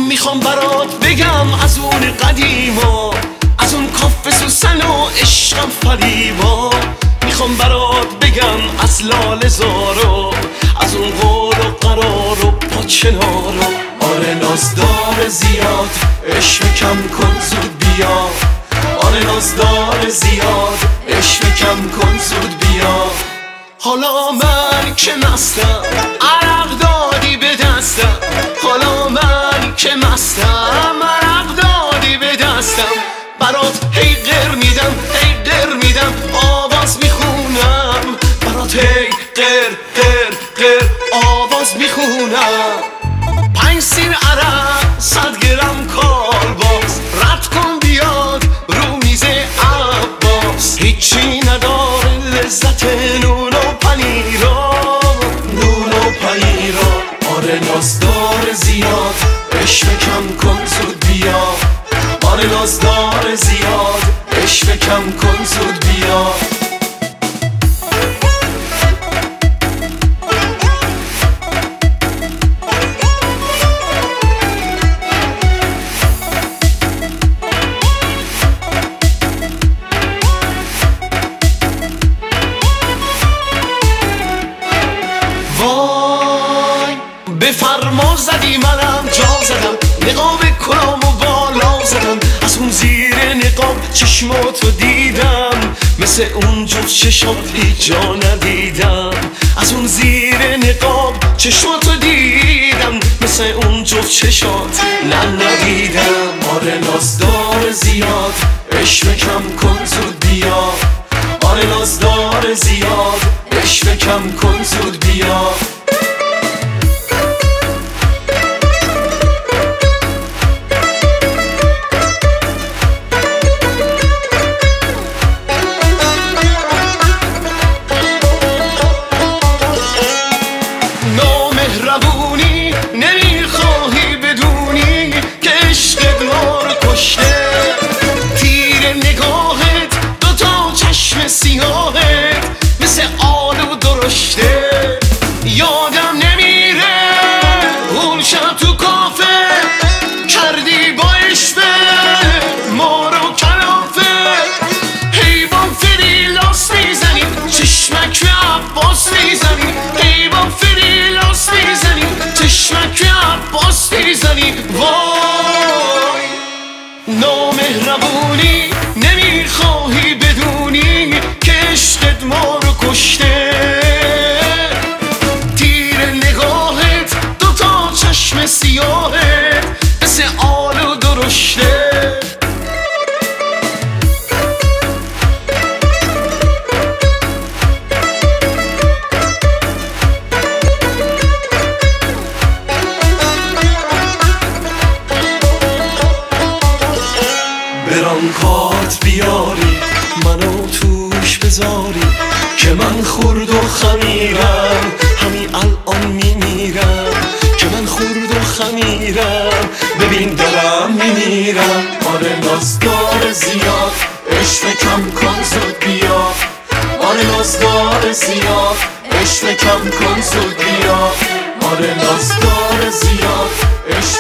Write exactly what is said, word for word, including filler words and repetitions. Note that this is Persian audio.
میخوام برات بگم از اون قدیما، از اون کاف سوسن و عشقم فریبا. میخوام برات بگم از لاله زارو، از اون قول و قرار و پاچنارو. آره نازدار زیاد عشق کم کن زود بیا، آره نازدار زیاد عشق کم کن زود بیا. حالا من که مستم عرق دادی به دستم، حالا من که مستم عرق دادی به دستم. برات هی غر میدم هی غر میدم آواز میخونم، برات هی غر غر غر آواز میخونم. پنج سیر عرق صد گرم کالباس، رد کن بیاد رو میز عباس. هیچی نداره لذت نون و پنیرا، نون و پنیرا. آره نازدار زیاد عشق کم کن زود بیا، آره نازدار زیاد عشق کم کن زود بیا. بفرما زدی منم جا زدم، نقاب کنام و بالا زدم. از اون زیر نقاب چشماتو دیدم، مثل اون جفت چشات هیچ جا ندیدم. از اون زیر نقاب چشماتو دیدم، مثل اون جفت چشات نه ندیدم. آره نازدار زیاد عشق کم کن زود بیا، آره نازدار زیاد عشق کم کن زود بیا. نامهربونی نمیخواهی بدونی که عشقت ما رو کشته. تیر نگاهت دوتا چشم سیاهت مثل آلو درشته. یادم نمیره اون شب تو کافه کردی با عشقه ما رو کلافه. هی با فریلاس میزنی چشمک به عباس میزنی، هی با فریلاس میزنی چشمک به عباس میزنی. وای نامهربونی نمیخواهی بدونی که عشقت ما رو کشته. تیر نگاهت دوتا چشم سیاهت مثل آلو درشته. برانکات بیاری منو توش بذاری که من خورد و خمیرم، همین الان میمیرم که من خورد و خمیرم. ببین دارم میمیرم. آره نازدار زیاد عشق کم کن زود بیا، آره نازدار زیاد عشق کم کن زود بیا، آره نازدار زیاد عشق